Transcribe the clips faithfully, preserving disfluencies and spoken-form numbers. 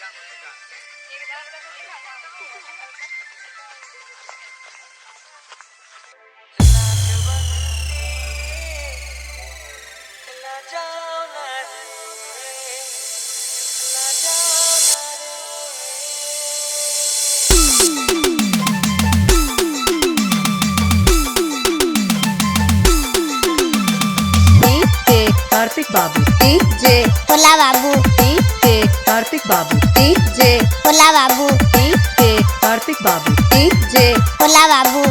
Kartik Babu DJ Bhola Babu DJ Kartik Babu DJ Bhola Babu DJ Kartik Babu DJ Bhola Babu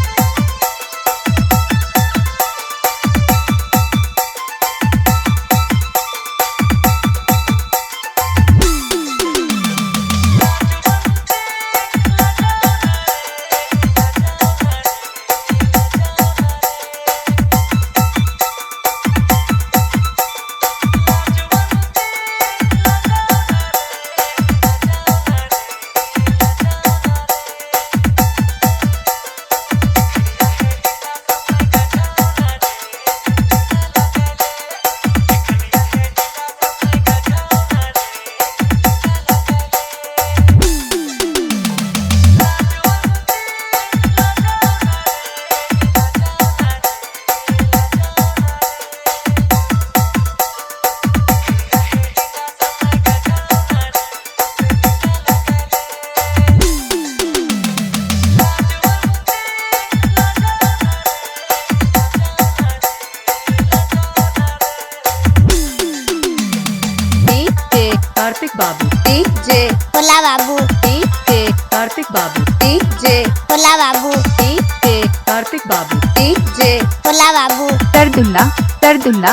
Kartik Babu DJ Bhola Babu DJ Kartik Babu DJ Bhola Babu DJ Kartik Babu DJ Bhola Babu तरदुल्ला तरदुल्ला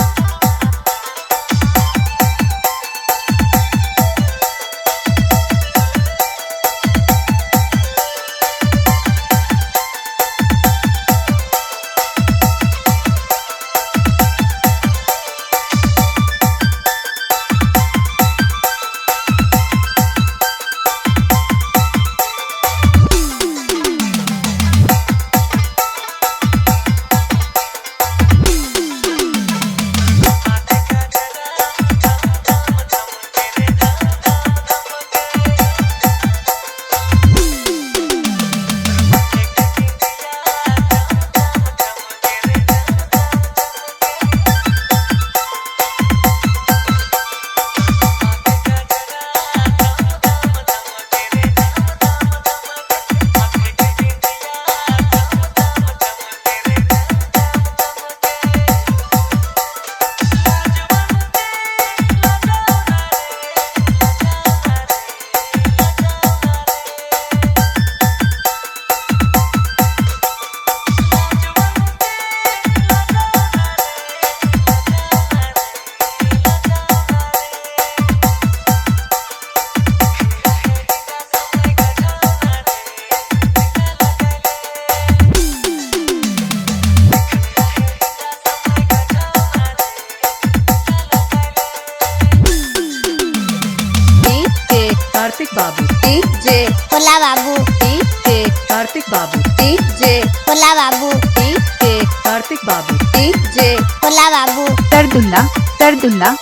Kartik Babu DJ Bhola Babu DJ Kartik Babu DJ Bhola Babu DJ Kartik Babu DJ Bhola Babu तरदुल्ला तरदुल्ला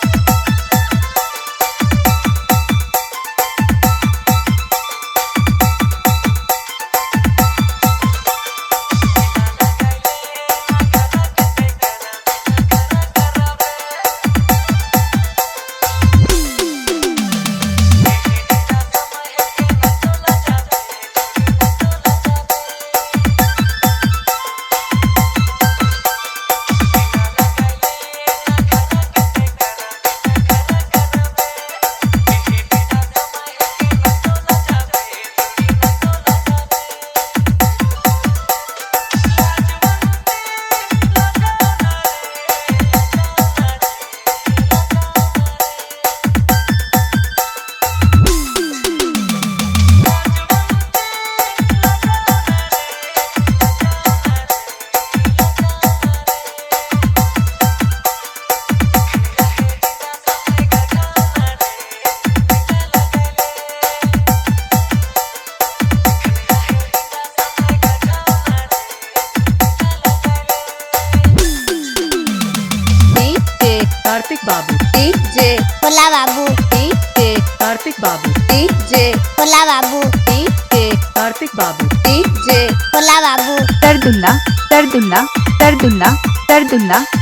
Kartik Babu DJ Bhola Babu DJ Kartik Babu DJ Bhola Babu DJ Kartik Babu DJ Bhola Babu तरदुल्ला तरदुल्ला तरदुल्ला तरदुल्ला